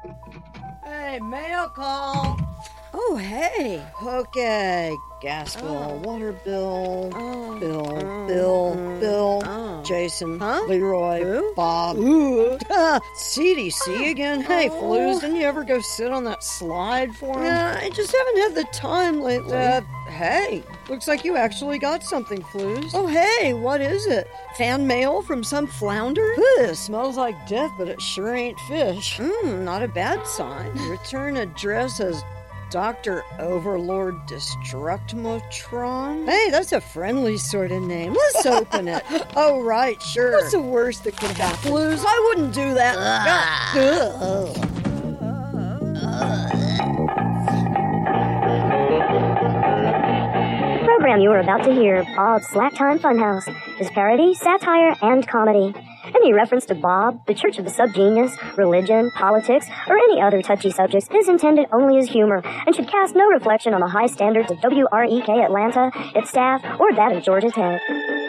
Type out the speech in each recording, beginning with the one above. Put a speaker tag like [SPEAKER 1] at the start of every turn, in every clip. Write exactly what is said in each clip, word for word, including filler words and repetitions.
[SPEAKER 1] Hey, mail call.
[SPEAKER 2] Oh, hey.
[SPEAKER 1] Okay, gas bill,
[SPEAKER 2] Oh.
[SPEAKER 1] water bill,
[SPEAKER 2] Oh.
[SPEAKER 1] Bill,
[SPEAKER 2] Oh.
[SPEAKER 1] Bill,
[SPEAKER 2] Mm.
[SPEAKER 1] Bill,
[SPEAKER 2] Oh.
[SPEAKER 1] Jason,
[SPEAKER 2] Huh?
[SPEAKER 1] Leroy,
[SPEAKER 2] Who?
[SPEAKER 1] Bob.
[SPEAKER 2] Ooh.
[SPEAKER 1] C D C again? Hey,
[SPEAKER 2] Oh.
[SPEAKER 1] Flues, didn't you ever go sit on that slide for him?
[SPEAKER 2] Yeah, I just haven't had the time lately.
[SPEAKER 1] Uh, hey, looks like you actually got something, Flues.
[SPEAKER 2] Oh, hey, what is it? Fan mail from some flounder?
[SPEAKER 1] Ugh, smells like death, but it sure ain't fish.
[SPEAKER 2] Mmm, not a bad sign.
[SPEAKER 1] Return address as Doctor Overlord Destructimotron?
[SPEAKER 2] Hey, that's a friendly sort of name. Let's open it.
[SPEAKER 1] Oh, right, sure.
[SPEAKER 2] What's the worst that could happen?
[SPEAKER 1] Flues? I wouldn't do that.
[SPEAKER 2] Ugh.
[SPEAKER 3] The program you are about to hear, Bob's Slack Time Funhouse, is parody, satire, and comedy. Any reference to Bob, the Church of the Subgenius, religion, politics, or any other touchy subjects is intended only as humor and should cast no reflection on the high standards of W R E K Atlanta, its staff, or that of Georgia Tech.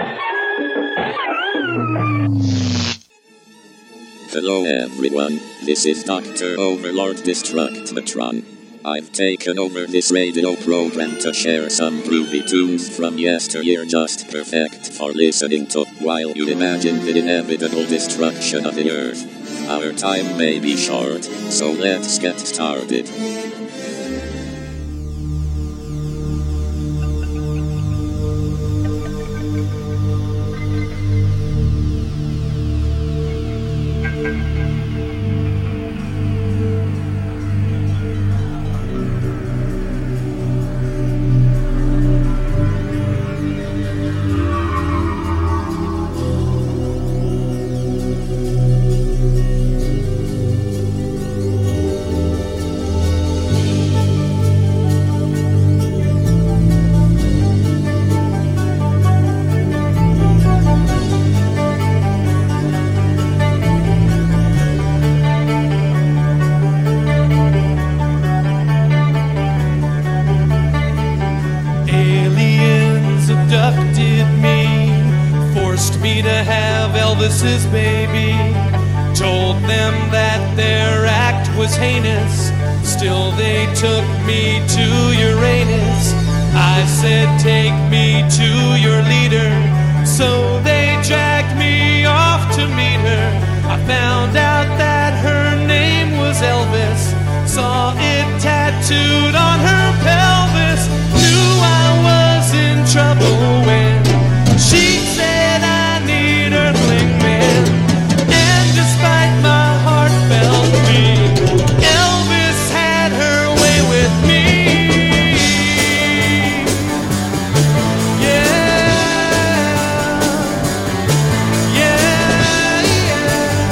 [SPEAKER 4] Hello everyone, this is Doctor Overlord Destructimatron. I've taken over this radio program to share some groovy tunes from yesteryear just perfect for listening to while you imagine the inevitable destruction of the Earth. Our time may be short, so let's get started.
[SPEAKER 5] Aliens abducted me, forced me to have Elvis's baby, told them that their act was heinous, still they took me to Uranus. I said take me to your leader, so they dragged me off to meet her. I found out that her name was Elvis, saw it tattooed on her pelvis, knew I was in trouble when she said I need Earthling man. And despite my heartfelt plea, Elvis had her way with me. Yeah, yeah, yeah.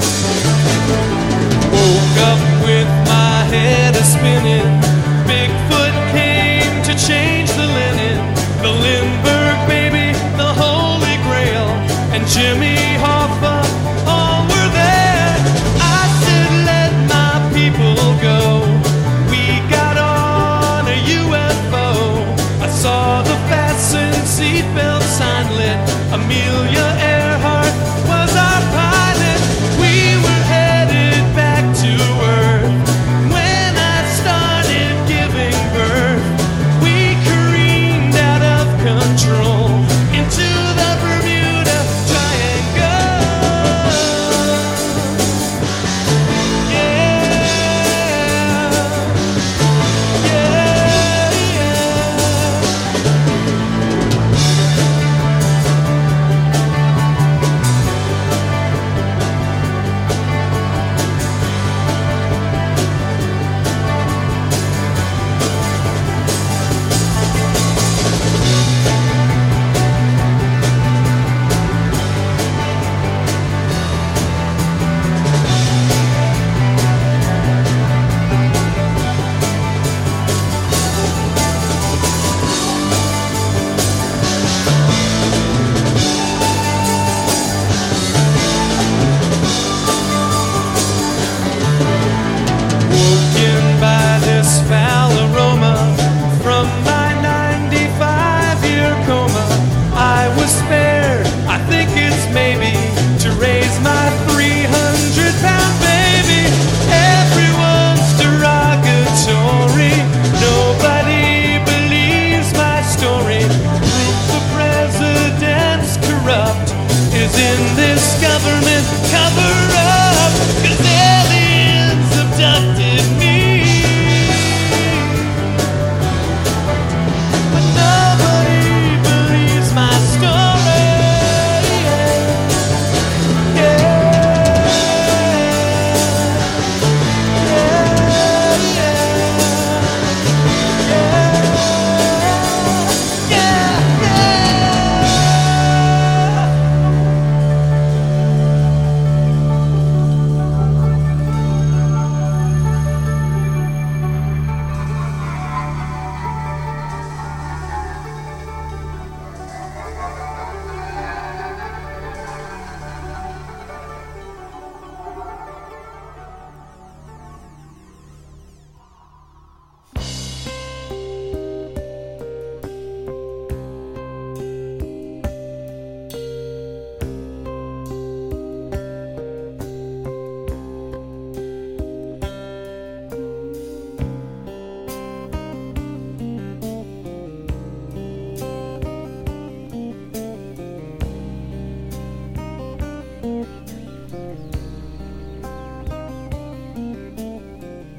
[SPEAKER 5] Woke up with my head a spinning. Bigfoot came to change the linen. The Lindbergh baby, the Holy Grail, and Jimmy Hoffa, all were there. I said, let my people go. We got on a U F O. I saw the fasten seatbelt sign lit. Amelia Earhart was our pilot. We were headed back to Earth when I started giving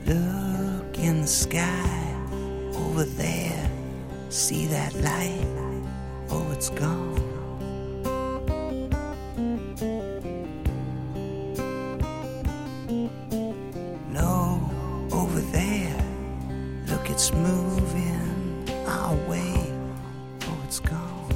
[SPEAKER 6] Look in the sky over there. See that light? Oh, it's gone. No, over there. Look, it's moving our way. Oh, it's gone.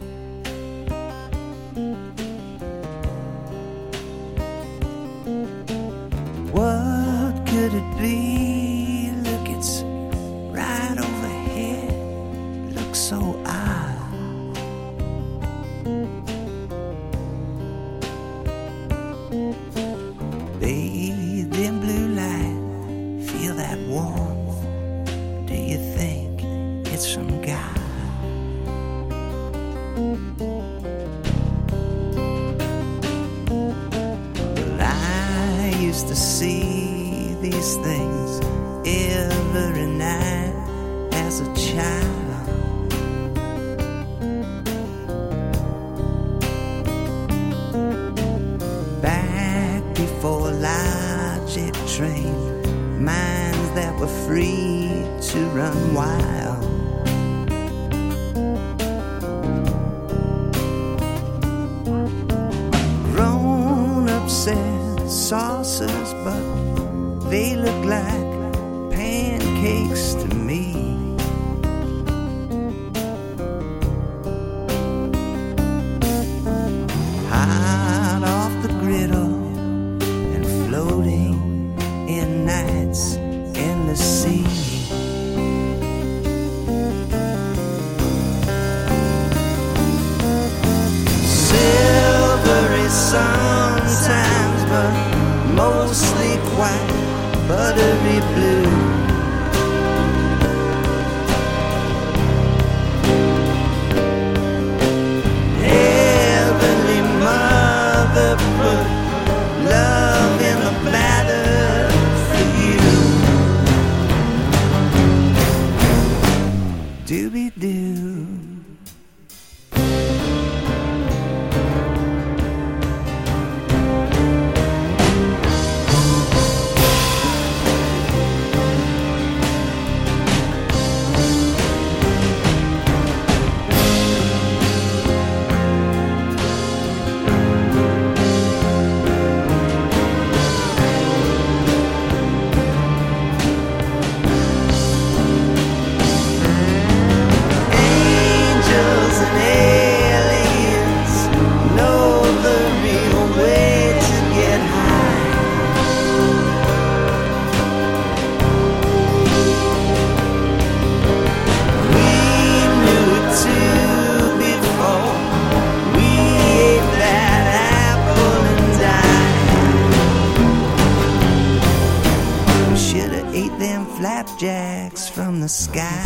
[SPEAKER 6] What could it be? Look, it's right overhead. Looks so odd. Bathed in blue light, feel that warmth. Do you think it's from God? Used to see these things every night as a child. Back before logic trained minds that were free to run wild. Grown-ups said saucers, but they look like pancakes to me. Hot off the griddle and floating in night's endless sea. Silvery sometimes, but mostly quite buttery blue. Heavenly Mother put love in the platter for you. Doobie-doo. Flapjacks from the sky.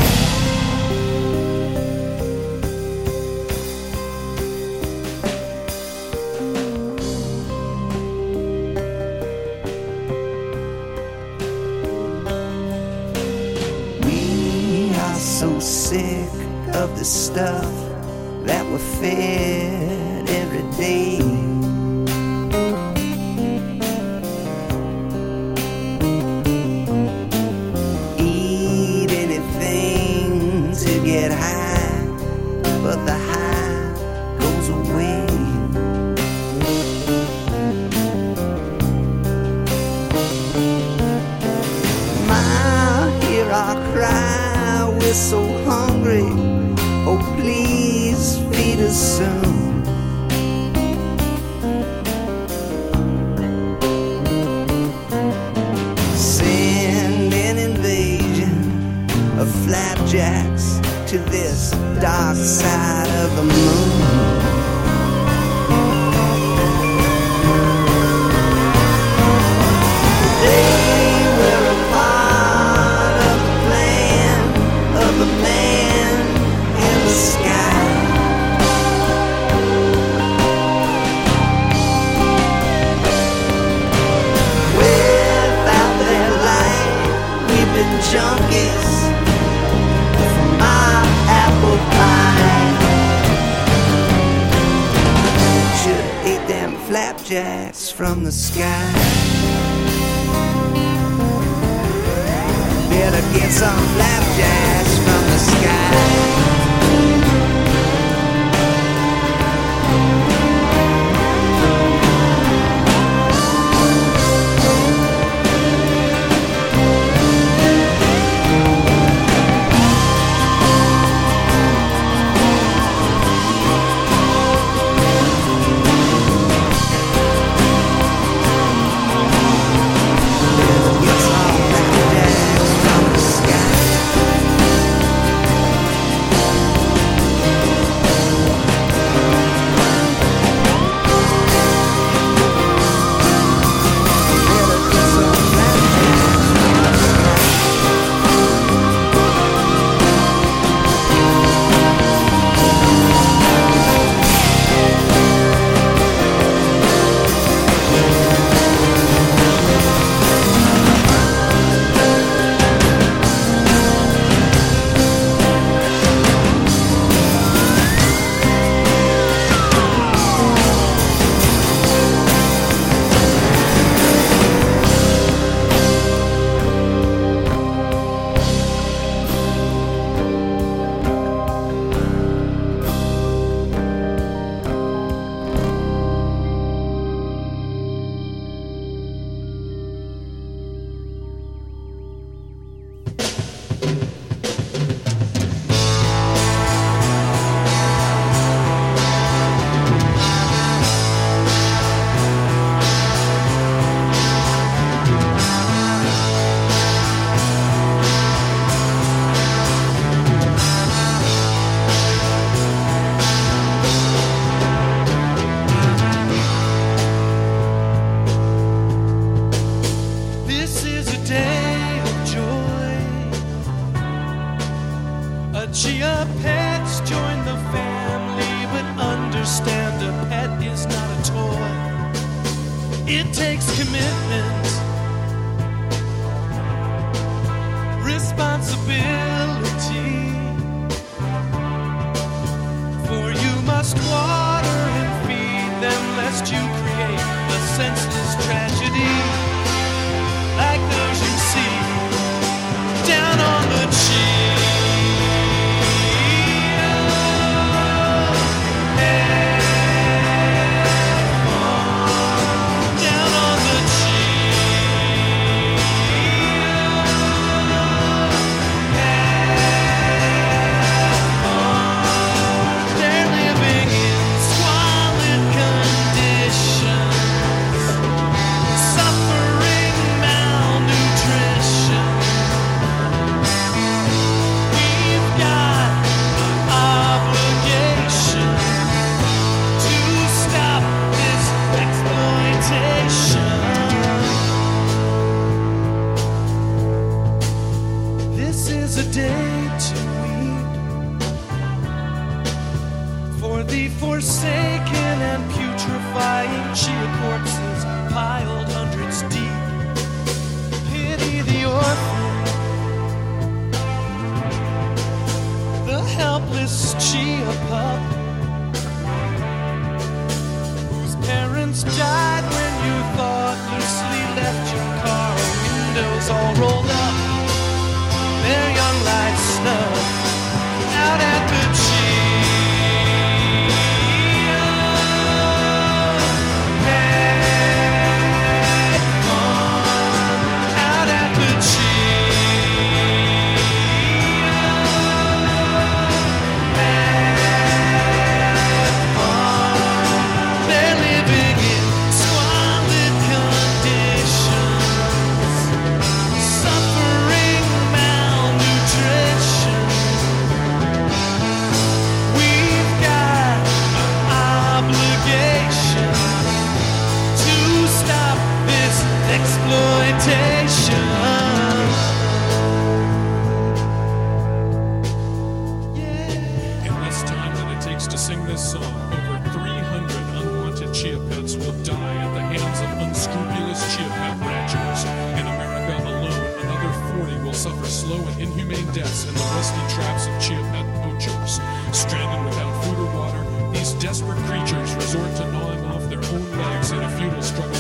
[SPEAKER 6] We are so sick of the stuff that we're fed every day. Get high, but the high goes away. Ma, hear our cry, we're so hungry. Oh, please feed us soon. Send an invasion of flapjacks to this dark side of the moon. They were a part of the plan of the man in the sky. Without their light, we've been junkies. Apple pie. Should've ate them flapjacks from the sky. some flapjacks from the sky.
[SPEAKER 5] Chia pets join the family, but understand a pet is not a toy. It takes commitment, responsibility, for you must water and feed them lest you create a senseless tragedy like those you see down on the cheap. Forsaken and putrefying chia corpses piled hundreds deep. Pity the orphan, the helpless chia pup, whose parents died when you thoughtlessly left your car windows all rolled up, their young life snuffed out at the cheap.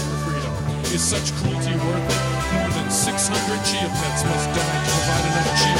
[SPEAKER 7] Is such cruelty worth it? More than six hundred chia pets must die to provide enough chia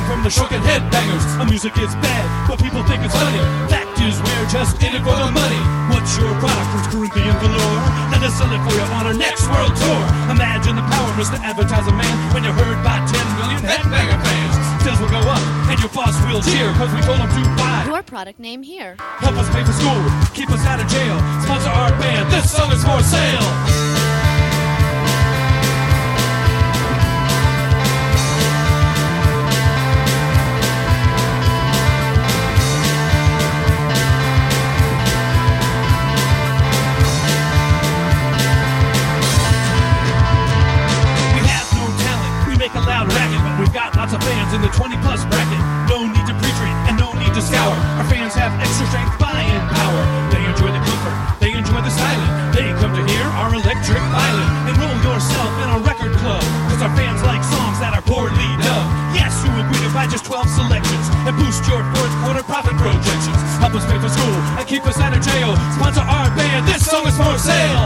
[SPEAKER 5] from the Shrunken Headbangers. Our music is bad, but people think it's funny. Fact is, we're just in it for the money. What's your product from Corinthian velour? Let us sell it for you on our next world tour. Imagine the power, Mister Advertiser Man, when you're heard by ten million Headbanger fans. Sales will go up, and your boss will cheer, cause we told him to buy
[SPEAKER 7] your product name here.
[SPEAKER 5] Help us pay for school, keep us out of jail, sponsor our band, this song is for sale. A loud racket, but we've got lots of fans in the twenty plus bracket. No need to pre-treat and no need to scour. Our fans have extra strength, buying power. They enjoy the comfort, they enjoy the silence. They come to hear our electric violin. Enroll yourself in a record club, cause our fans like songs that are poorly dubbed. Yes, you agree to buy just twelve selections and boost your fourth quarter profit projections. Help us pay for school and keep us out of jail. Sponsor our band, this song is for sale.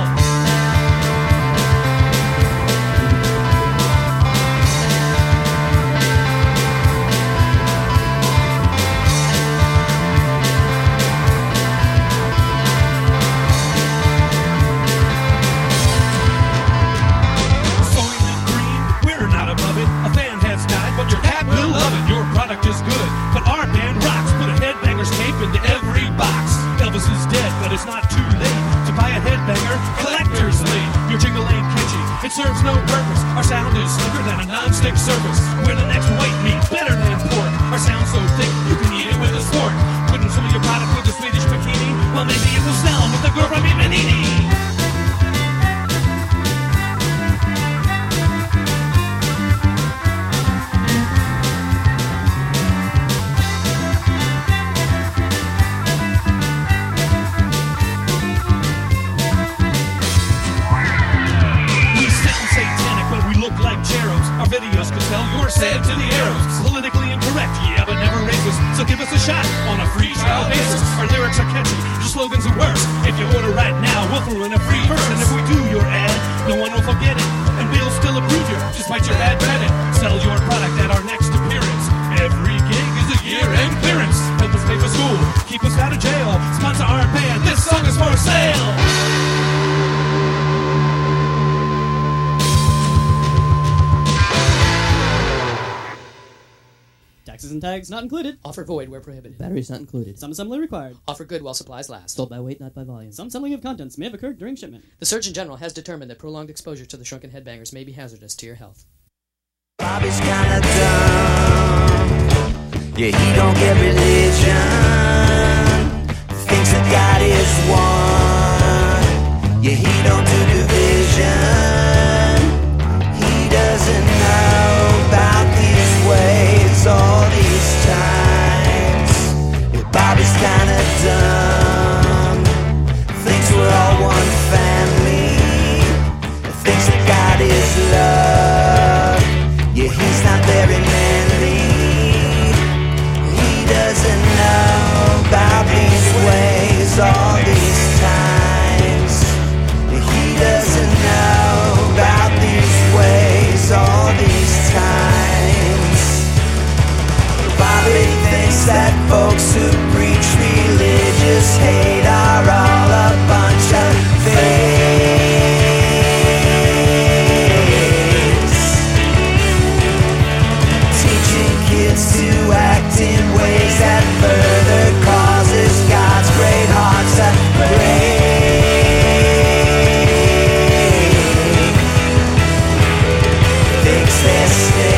[SPEAKER 5] Is good, but our band rocks. Put a Headbanger's cape into every box. Elvis is dead, but it's not too late to buy a Headbanger collector's late. Your jingle ain't catchy, it serves no purpose. Our sound is slicker than a non-stick surface. We're the next white meat, better than pork. Our sound's so thick, you can eat it with a fork. Putting some of your product with a Swedish bikini, well maybe it will sell with the girl from Ivanini. Videos could tell you're sad to the arrows. Politically incorrect, yeah, but never racist. So give us a shot on a free trial basis. Our lyrics are catchy, your slogans are worse. If you order right now, we'll throw in a free verse. And if we do your ad, no one will forget it. And we'll still approve you, despite your bad credit. Sell your product at our next appearance. Every gig is a year-end clearance. Help us pay for school, keep us out of jail. Sponsor our band, this song is for sale.
[SPEAKER 8] Taxes and tags not included.
[SPEAKER 9] Offer void where prohibited.
[SPEAKER 8] Batteries not included. Some assembly required.
[SPEAKER 9] Offer good while supplies last.
[SPEAKER 8] Sold by weight, not by volume. Some assembling of contents may have occurred during shipment.
[SPEAKER 9] The Surgeon General has determined that prolonged exposure to the Shrunken Headbangers may be hazardous to your health.
[SPEAKER 6] Bobby's kinda dumb. Yeah, he don't get religion. Thinks that God is one. Yeah, he don't do division. He doesn't know about these ways all these times. Yeah, Bobby's kinda dumb. Thinks we're all one family. Thinks that God is love. Yeah, he's not very manly. He doesn't know about these ways all these times. Yeah, he doesn't know about these ways all these times. Bobby thinks that folks who preach religious hate are all a bunch of fakes. Teaching kids to act in ways that further causes God's great heart to break. Thinks they're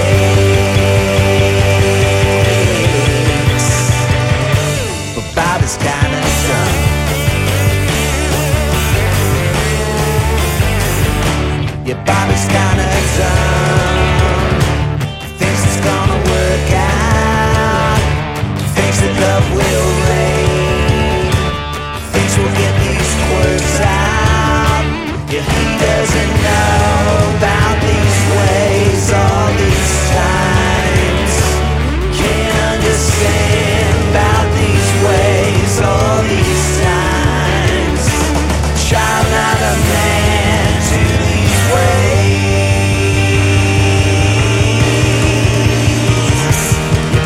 [SPEAKER 6] snakes. But Bobby's kinda dumb. Yeah, Bobby's kinda dumb. Thinks it's gonna work out. Thinks that love will reign. Thinks we'll get these quirks out. Yeah, he doesn't know about these ways all these times. Can't understand about these ways all these times. Child, not a man to these ways.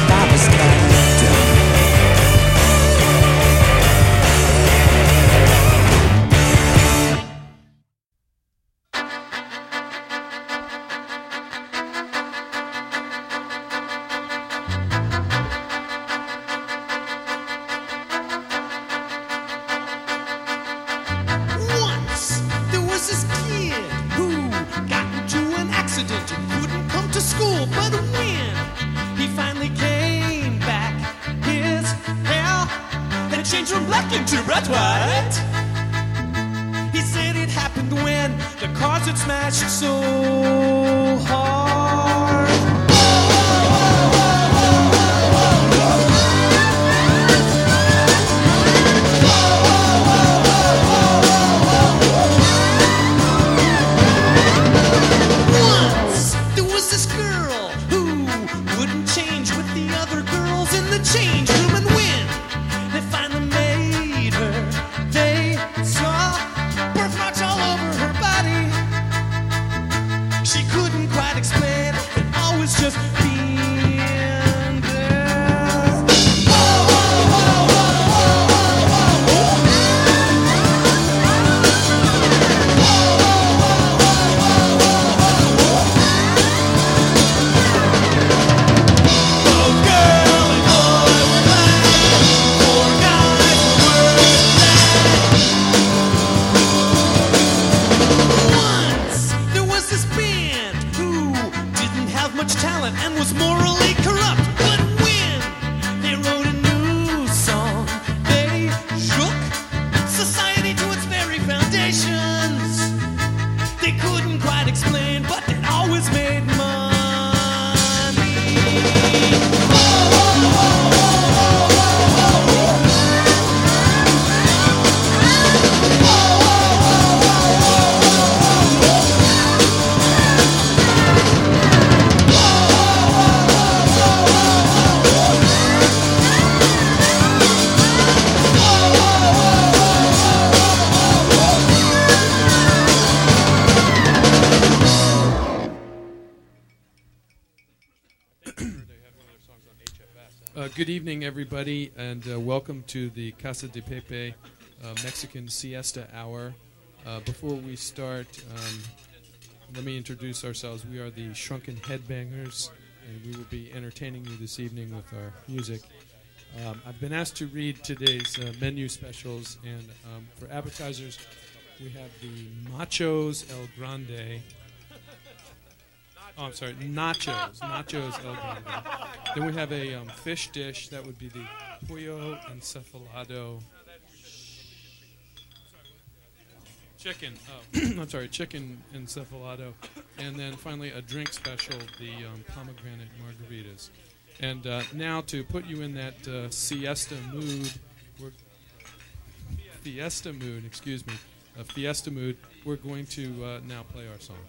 [SPEAKER 5] talking to, Brett White. He said it happened when the cars had smashed so hard. Once there was this girl who wouldn't change with the other girls in the change room, and when they finally made her, they saw birthmarks all over her body. She couldn't quite explain it, always just being there. Oh, girl and boy were black, four guys were black. Once there was this band who didn't have much talent and was morally corrupt. But when they wrote a new song, they shook society to its very foundations. They couldn't quite explain, but it always made money.
[SPEAKER 7] Uh, good evening, everybody, and uh, welcome to the Casa de Pepe uh, Mexican Siesta Hour. Uh, before we start, um, let me introduce ourselves. We are the Shrunken Headbangers, and we will be entertaining you this evening with our music. Um, I've been asked to read today's uh, menu specials, and um, for appetizers, we have the Machos El Grande. Oh, I'm sorry, nachos. Nachos El Grande. Then we have a um, fish dish. That would be the pollo encefalado. Chicken. Oh, I'm sorry, chicken encefalado. And then finally a drink special, the um, pomegranate margaritas. And uh, now to put you in that uh, siesta mood, we're fiesta mood, excuse me, a fiesta mood, we're going to uh, now play our song.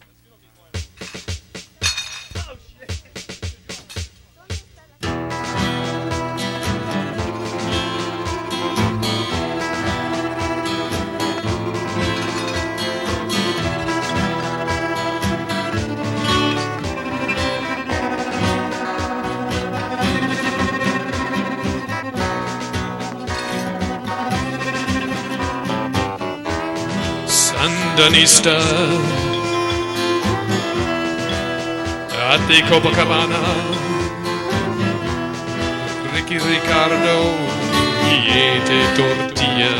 [SPEAKER 7] Sandanista at the Copacabana, Ricky Ricardo y ate tortilla.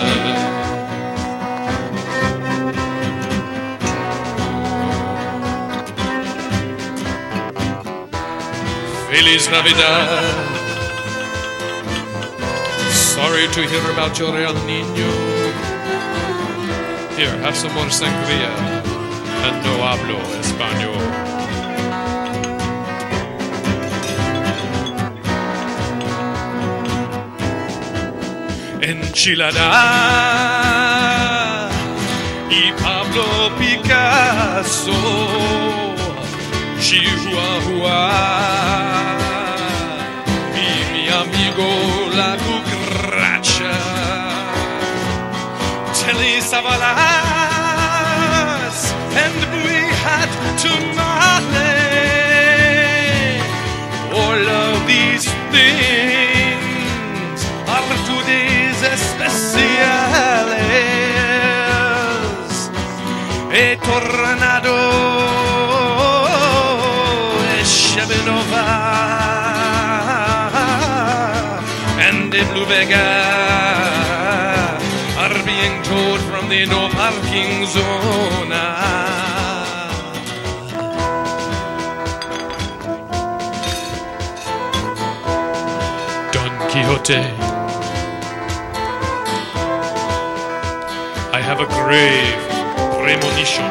[SPEAKER 7] Feliz Navidad. Sorry to hear about your El Niño. Here, have some more sangria, and no hablo español. Enchilada y Pablo Picasso, Chihuahua y mi amigo la cucaracha. Telly Savalas, and we had tamale. All of these things are today's especiales. A tornado, a Chevenova, and a Blue Vega are being towed from the no parking zone. Don Quixote
[SPEAKER 5] have a grave premonition.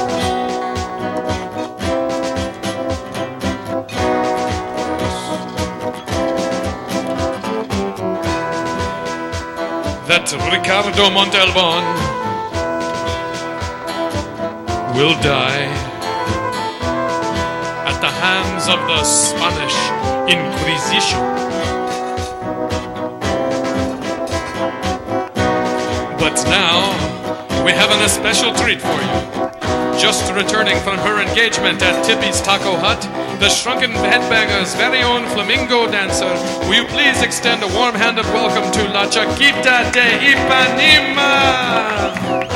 [SPEAKER 5] That Ricardo Montalban will die at the hands of the Spanish Inquisition. But now, we have an especial treat for you. Just returning from her engagement at Tippy's Taco Hut, the Shrunken Headbangers' very own flamingo dancer, will you please extend a warm-handed welcome to La Chiquita de Ipanema?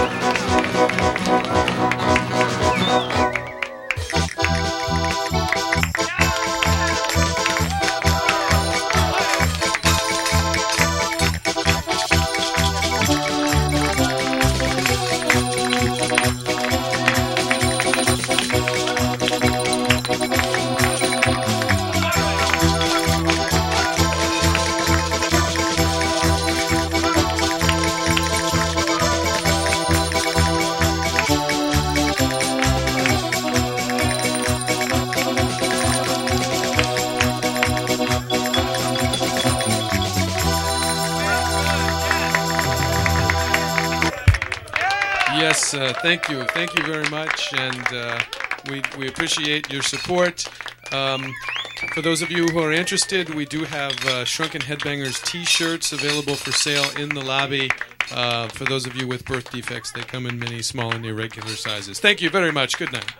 [SPEAKER 5] Yes, uh, thank you. Thank you very much, and uh, we, we appreciate your support. Um, for those of you who are interested, we do have uh, Shrunken Headbangers t-shirts available for sale in the lobby. Uh, for those of you with birth defects, they come in many small and irregular sizes. Thank you very much. Good night.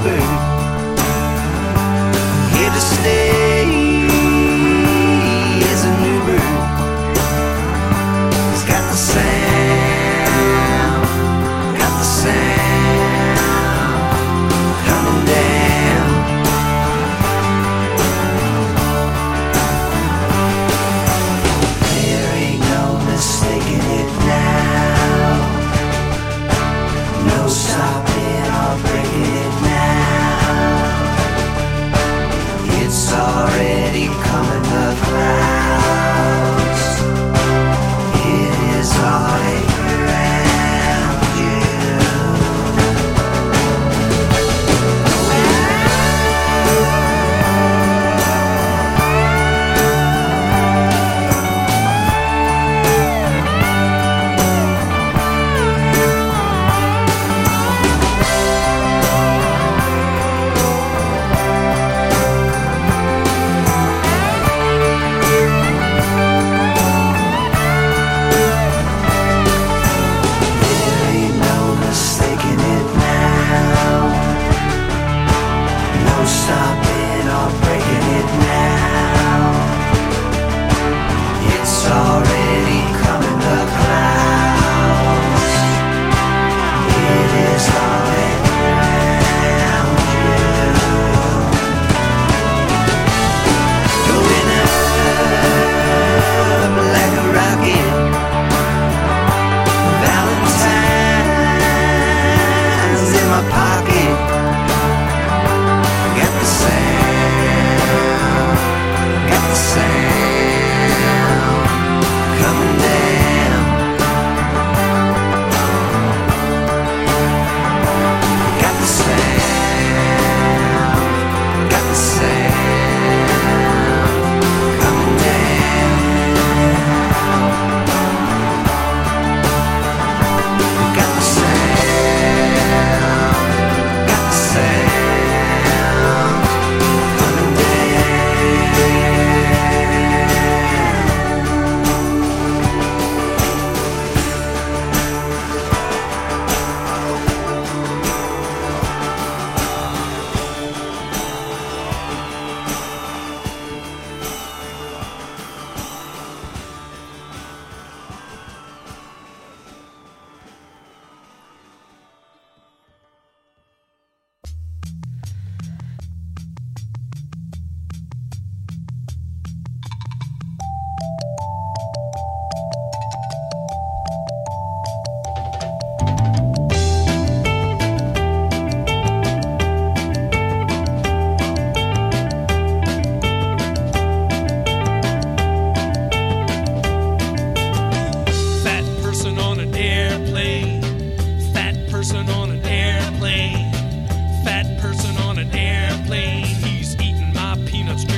[SPEAKER 6] Here to stay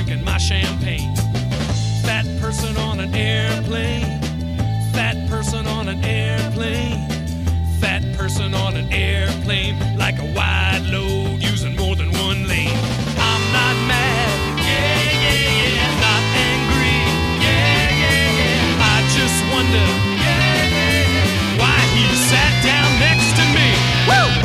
[SPEAKER 5] drinking my champagne. Fat person on an airplane. Fat person on an airplane. Fat person on an airplane. Like a wide load using more than one lane. I'm not mad, yeah, yeah, yeah. Not angry, yeah, yeah, yeah. I just wonder, yeah, yeah, yeah, why he sat down next to me. Woo!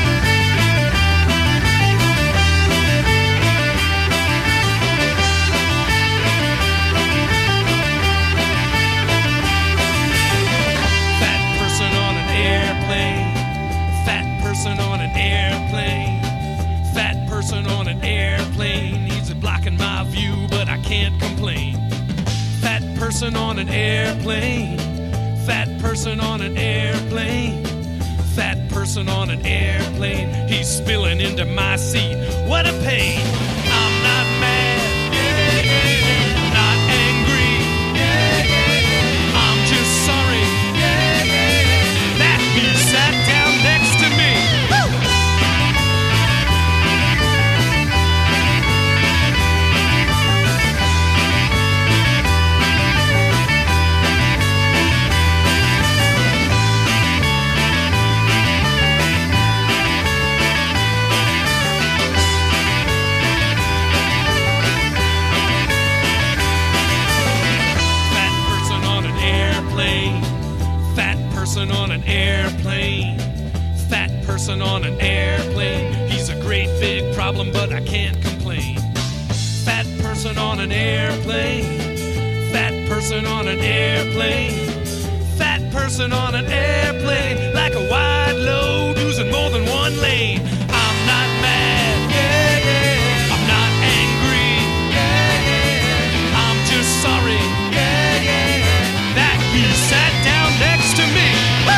[SPEAKER 5] On an airplane, fat person on an airplane. He's blocking my view, but I can't complain. Fat person on an airplane, fat person on an airplane, fat person on an airplane. He's spilling into my seat. What a pain! I'm not mad, yeah, yeah, yeah. Not angry, yeah, yeah, yeah. I'm just sorry, yeah, yeah, yeah. That he sat down next to me. Person on an airplane, fat person on an airplane. He's a great big problem, but I can't complain. Fat person on an airplane, fat person on an airplane, fat person on an airplane. Like a wide load using more than one lane. I'm not mad, yeah, yeah. I'm not angry, yeah, yeah. I'm just sorry, yeah, yeah. That he sat down next to me.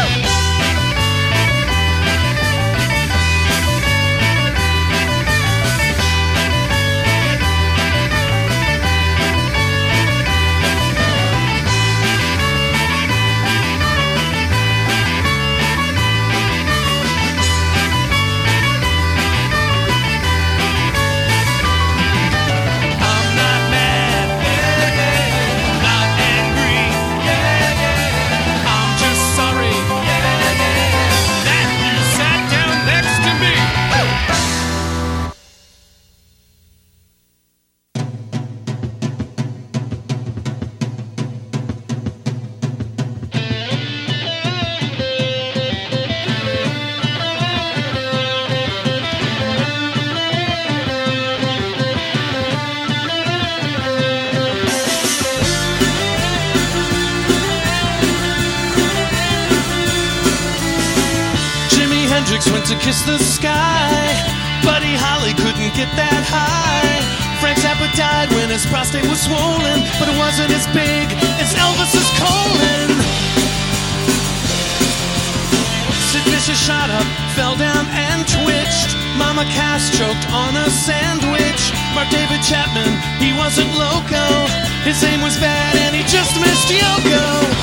[SPEAKER 5] Went to kiss the sky. Buddy Holly couldn't get that high. Frank Zappa died when his prostate was swollen, but it wasn't as big as Elvis's colon. Sid Vicious shot up, fell down and twitched. Mama Cass choked on a sandwich. Mark David Chapman, he wasn't loco. His aim was bad and he just missed Yoko.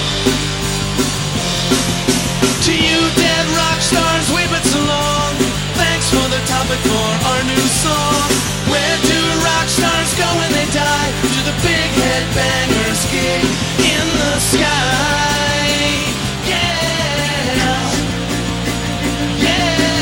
[SPEAKER 5] To you dead rock stars, we've been so long. Thanks for the topic for our new song. Where do rock stars go when they die? To the big headbangers gig in the sky. Yeah, yeah.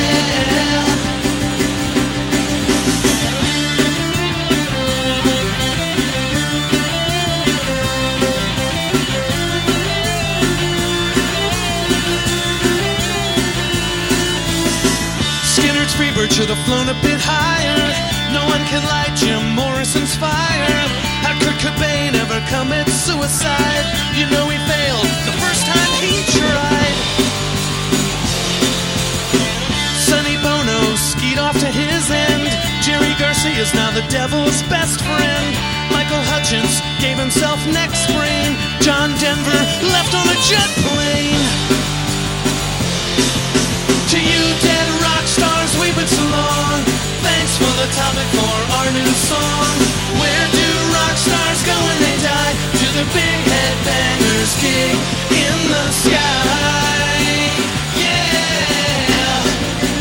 [SPEAKER 5] Freebird should have flown a bit higher. No one can light Jim Morrison's fire. How could Cobain ever commit suicide? You know he failed the first time he tried. Sonny Bono skied off to his end. Jerry Garcia's now the devil's best friend. Michael Hutchence gave himself neck sprain. John Denver left on a jet plane. To you dead rock stars, we've been so long. Thanks for the topic for our new song. Where do rock stars go when they die? To the big headbangers gig in the sky. Yeah,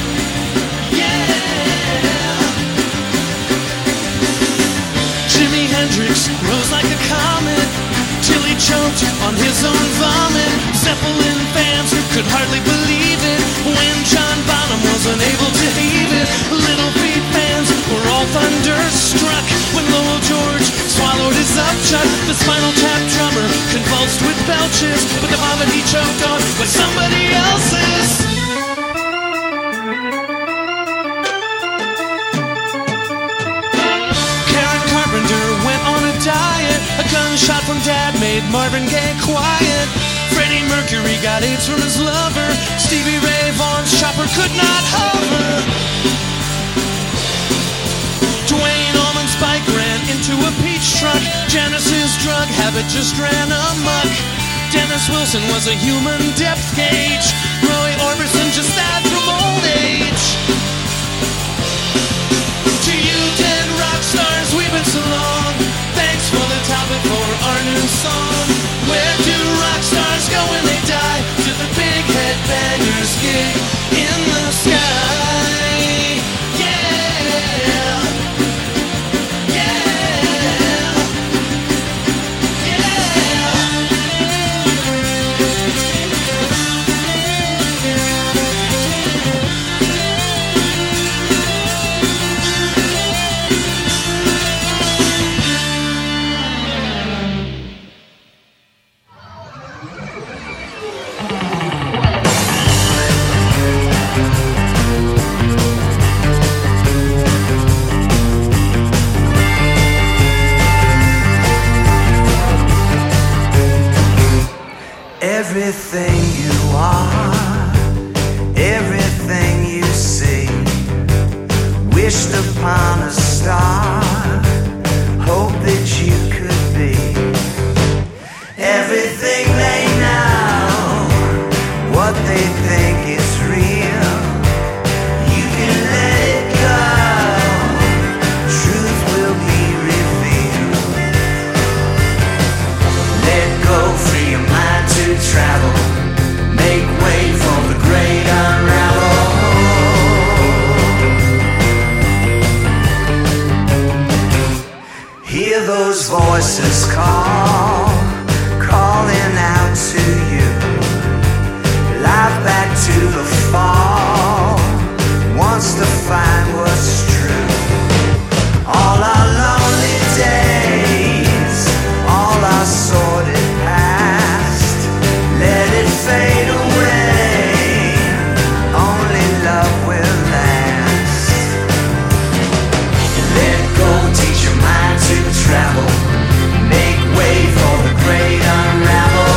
[SPEAKER 5] yeah. Jimi Hendrix rose like a comet till he choked on his own vomit. Zeppelin fans could hardly believe it when John Bonham was unable to heave it. Little Feat fans were all thunderstruck when Lowell George swallowed his upchuck. The Spinal Tap drummer convulsed with belches, but the vomit he choked on was somebody else's. Karen Carpenter went on a diet. A gunshot from Dad made Marvin Gaye quiet. Freddie Mercury got AIDS from his lover. Stevie Ray Vaughan's chopper could not hover. Dwayne Allman's bike ran into a peach truck. Janice's drug habit just ran amok. Dennis Wilson was a human depth gauge. Roy Orbison just died from old age. To you dead rock stars, we've been so long. Thanks for the topic for our new song. Where do rock stars go when they die? To the big headbangers gig in the sky. Yeah.
[SPEAKER 6] Everything you are, everything you see, wished upon a star, hope that you could be. Everything they know, what they think is real, you can let it go, truth will be revealed. Let go, free your mind to travel, make way for the great unravel. Hear those voices call, calling out to you. Life back to the fall, wants to find what's true. All our lonely days, all our sordid past, let it fade away, only love will last. Let go, teach your mind to travel, make way for the great unravel.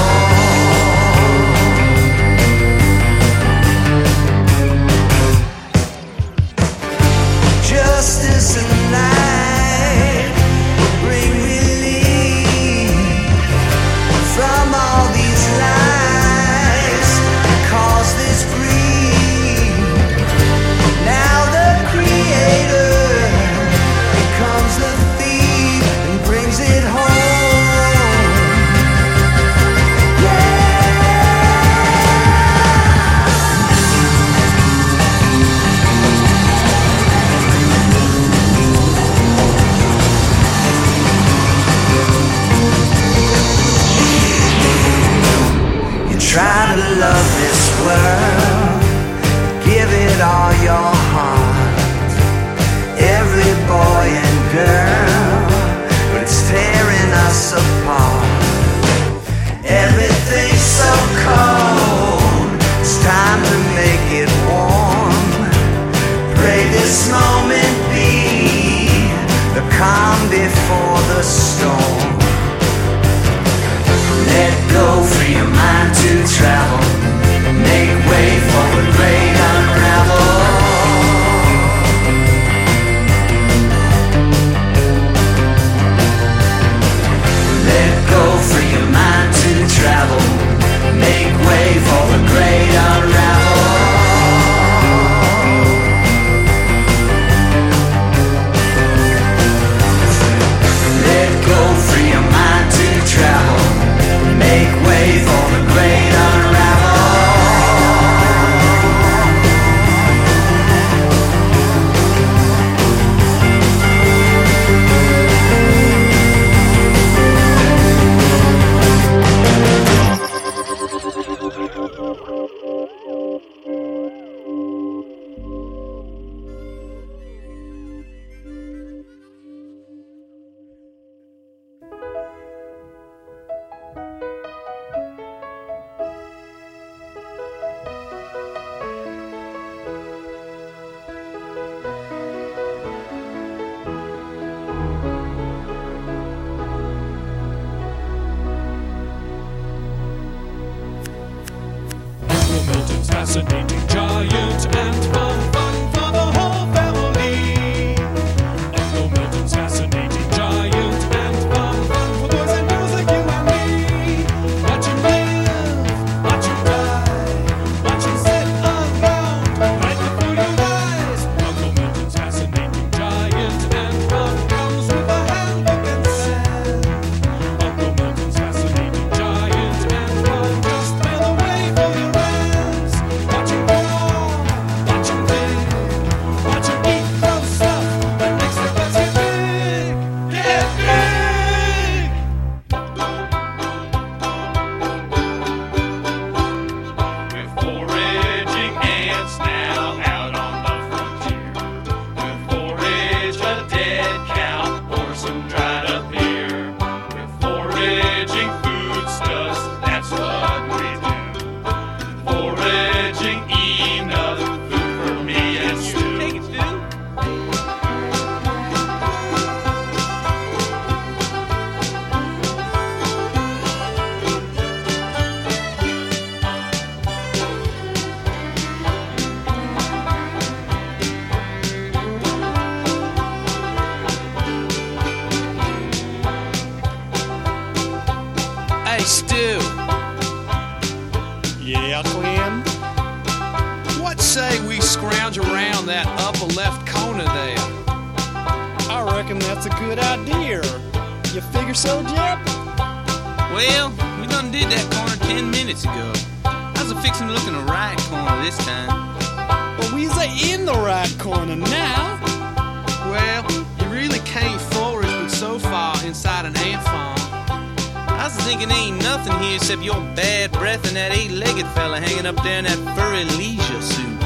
[SPEAKER 6] Justice and light will bring relief from all these lies, cause this greed. Now the creator becomes the thief and brings it home. Yeah. You try to love this world, give it all your heart, every boy and girl, but it's tearing us apart. Everything's so cold, it's time to make it warm. Pray this moment be the calm before the storm. Let go, free your mind to travel, make way for the great unravel. Let go, free your mind to travel, make way for the great unravel. Let go, free your mind to travel, make way for the great unravel.
[SPEAKER 5] fascinating giant and fun, fun for the whole family. Uncle Milton's fascinating giant and fun, fun for boys and girls like you and me. Watch him live, watch him die, watch him sit around right before your eyes. Uncle Milton's fascinating giant and fun comes with a handbook and sand. Uncle Milton's fascinating giant and fun just mail away for your hands. Watch him grow, watch him dig, watch him eat gross stuff that makes their butts get big, get big. We're foraging ants now out on the frontier. We'll forage a dead cow or some dried up beer. We're foraging foodstuffs, that's what we do. Foraging enough food for me and Stu. Take it, Stu. Hey, Stu.
[SPEAKER 10] Yeah, Clem?
[SPEAKER 5] What say we scrounge around that upper left corner there?
[SPEAKER 10] I reckon that's a good idea. You figure so, Jep?
[SPEAKER 11] Well, we done did that corner ten minutes ago. How's it fixing to look in the right corner this time?
[SPEAKER 10] Well, we's in the right corner now.
[SPEAKER 5] Well, you really can't forage but so far inside an ant farm.
[SPEAKER 11] I was thinking ain't nothing here except your bad breath and that eight-legged fella hanging up there in that furry leisure suit.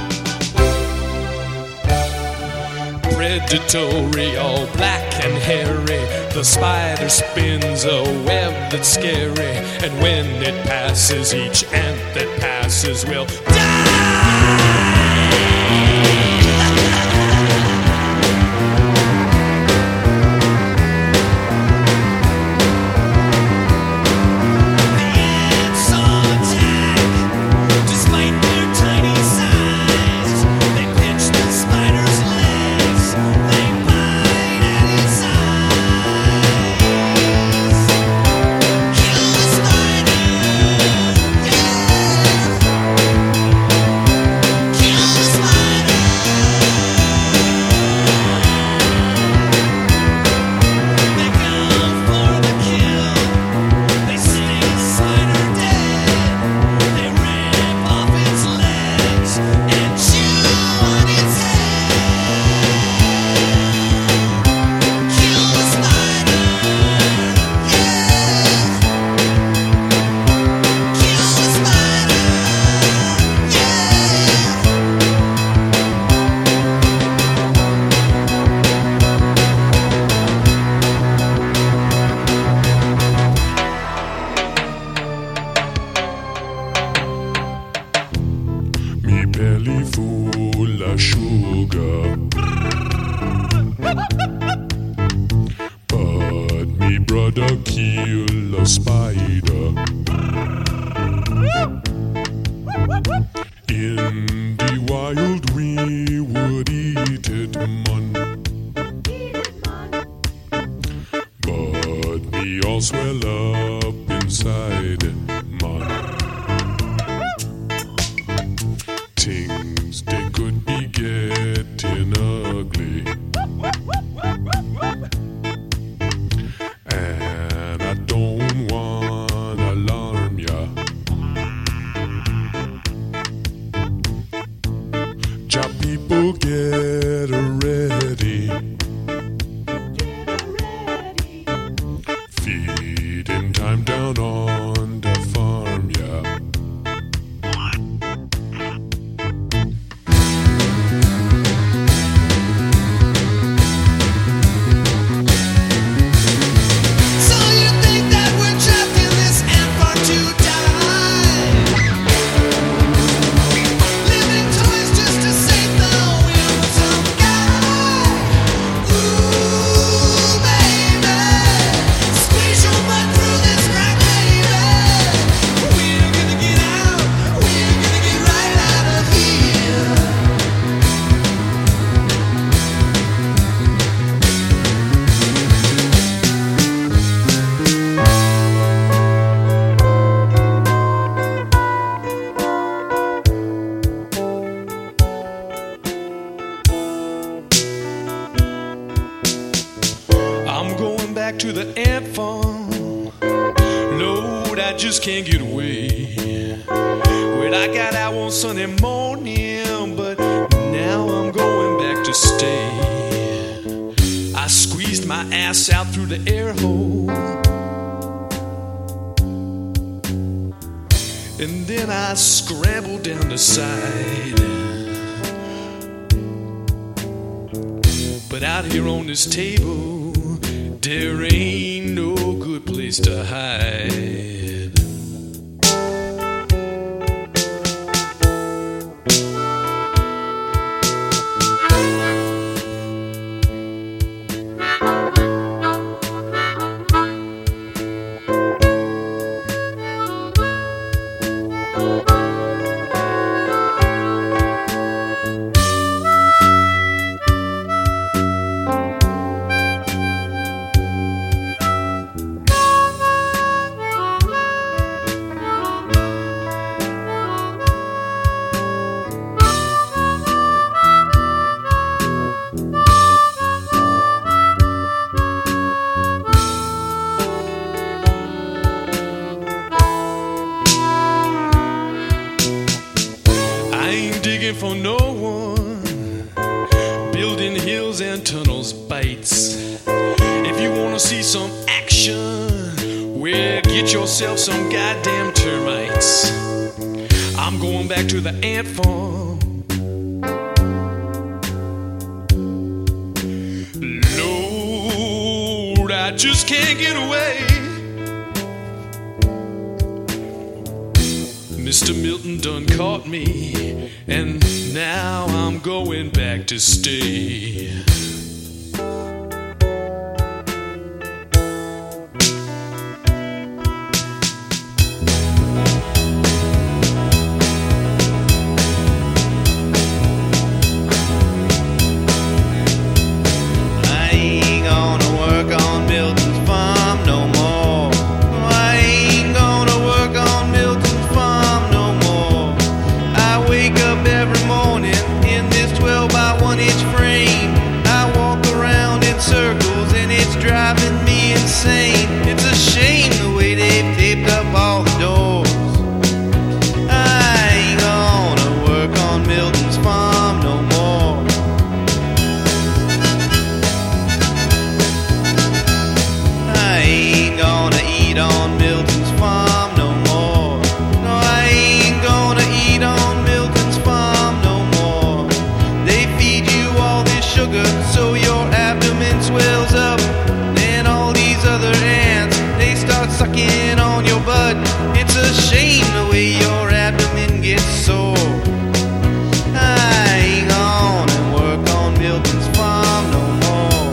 [SPEAKER 5] Predatory, all black and hairy, the spider spins a web that's scary, and when it passes, each ant that passes will belly full of sugar. But me brother kill a spider. In the wild we would eat it, man. But me all swell up inside, man. Things they could be getting ugly, and I don't want to alarm ya. Job people get ready, feeding time down on the farm, yeah.
[SPEAKER 12] Squeeze your butt through this crack, baby.
[SPEAKER 5] back to the ant farm. Lord, I just can't get away. Well, I got out one Sunday morning, but now I'm going back to stay. I squeezed my ass out through the air hole, and then I scrambled down the side. But out here on this table, there ain't no good place to hide. For no one, building hills and tunnels bites. If you wanna see some action, well, get yourself some goddamn termites. I'm going back to the ant farm. Lord, I just can't get away. Mister Milton done caught me, and now I'm going back to stay.
[SPEAKER 11] I ain't gonna work on Milton's farm no more. I ain't gonna work on Milton's farm no more. I wake up every morning in this twelve by one inch frame. I walk around in circles and it's driving me insane. It's a shame the way they've taped up all the doors. I ain't gonna work on Milton's farm no more. I ain't gonna eat on Milton's farm no more. No, I ain't gonna eat on Milton's farm no more. They feed you all this sugar so your abdomen swells up. Then all these other ants, they start sucking on your butt. It's a shame the way your abdomen gets sore. I ain't gonna work on Milton's farm no more.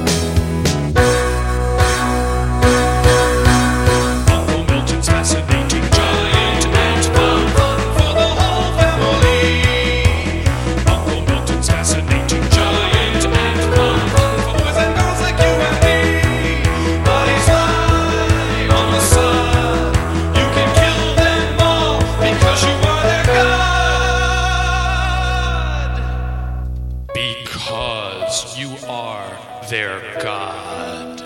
[SPEAKER 5] Uncle Milton's fascinating giant ant farm, fun for the whole family. Uncle Milton's fascinating giant ant farm, fun for boys and girls like you and me. But he's lying on the side. You can kill them all because you are their god. Because you are their god.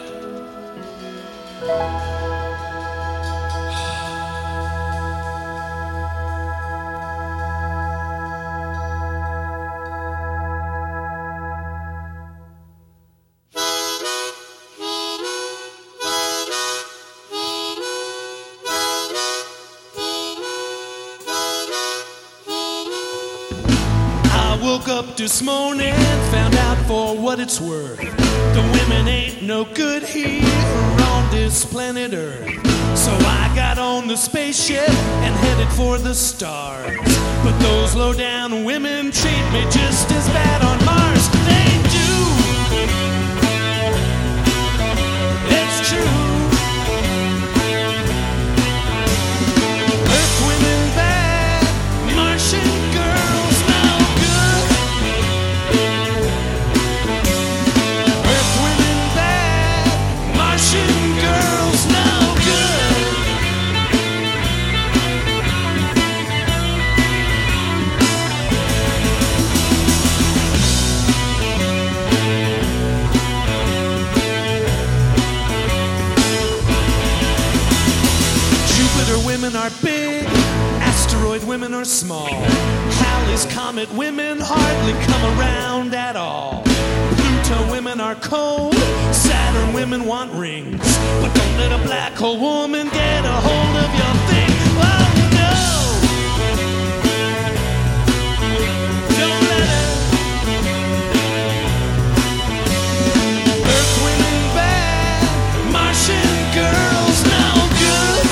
[SPEAKER 5] I woke up this morning, found out for what it's worth, the women ain't no good here on this planet Earth. So I got on the spaceship and headed for the stars. But those low-down women treat me just as bad on Mars. They do. It's true. Earth women bad, Martian girls no good. Earth women bad, Martian girls no good. women are big, asteroid women are small. Halley's Comet women hardly come around at all. Pluto women are cold, Saturn women want rings. But don't let a black hole woman get a hold of your thing. Oh no! Don't let her. Earth women bad, Martian girls no good.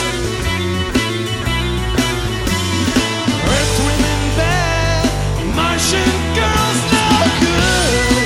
[SPEAKER 5] Earth women bad, Martian girls no good.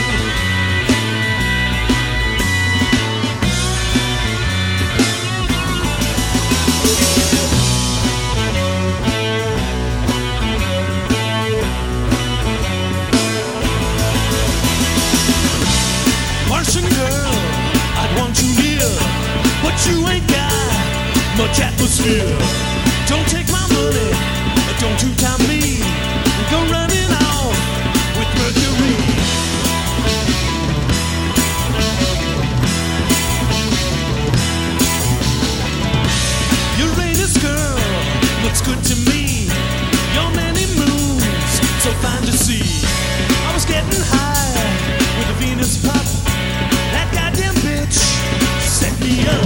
[SPEAKER 5] Martian girl, I'd want you here, but you ain't got much atmosphere. Don't take my money, don't two-time me. Go running off with Mercury. Uranus girl looks good to me. Your many moons, so fine to see. I was getting high with a Venus pop. That goddamn bitch set me up.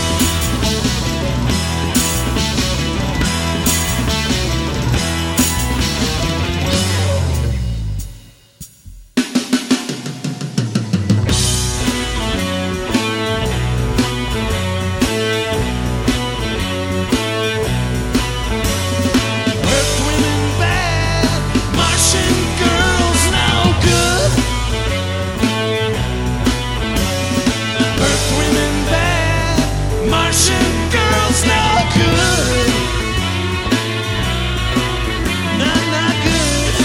[SPEAKER 5] Earth women bad, Martian girls no good. Earth women bad, Martian girls no good. Not, not good.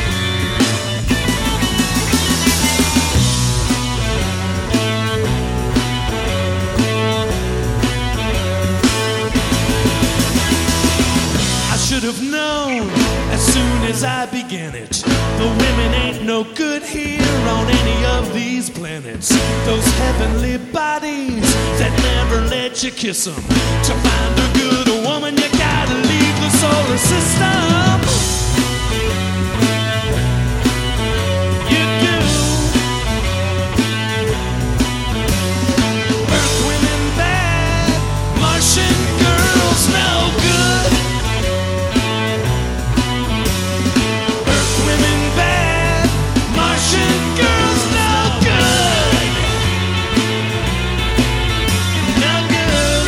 [SPEAKER 5] I should have known as soon as I began it. The women ain't no good here on any of these planets. Those heavenly bodies that never let you kiss them. To find a good woman, you gotta leave the solar system. You do. Earth women bad, Martian girls no good. Earth women bad, Martian girls no good. No good.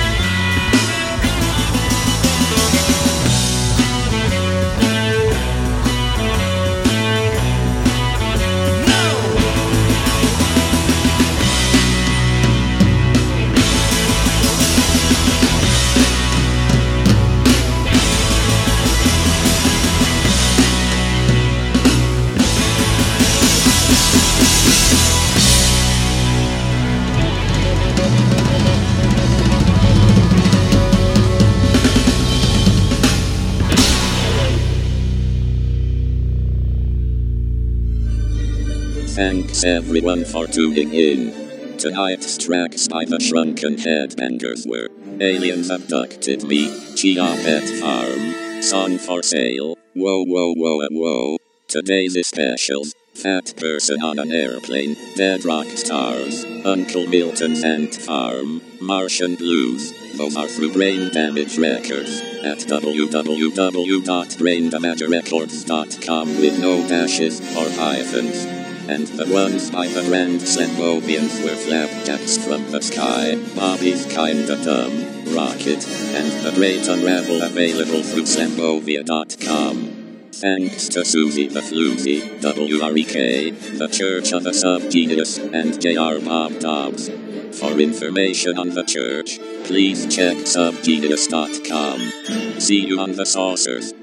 [SPEAKER 5] No.
[SPEAKER 4] Thanks everyone for tuning in. Tonight's tracks by the Shrunken Headbangers were Aliens Abducted Me, Chia Pet Farm, Song for Sale, Whoa Whoa Whoa Whoa, Today's Specials, Fat Person on an Airplane, Dead Rock Stars, Uncle Milton's Ant Farm, Martian Blues. Those are through Brain Damage Records at w w w dot brain damage records dot com with no dashes or hyphens. And the ones by the Grand Slambovians were Flapjacks from the Sky, Bobby's Kinda Dumb, Rocket, and The Great Unravel available through slambovia dot com. Thanks to Susie the Floozy, W R E K, The Church of the Subgenius, and J R Bob Dobbs. For information on the church, please check subgenius dot com. See you on the saucers.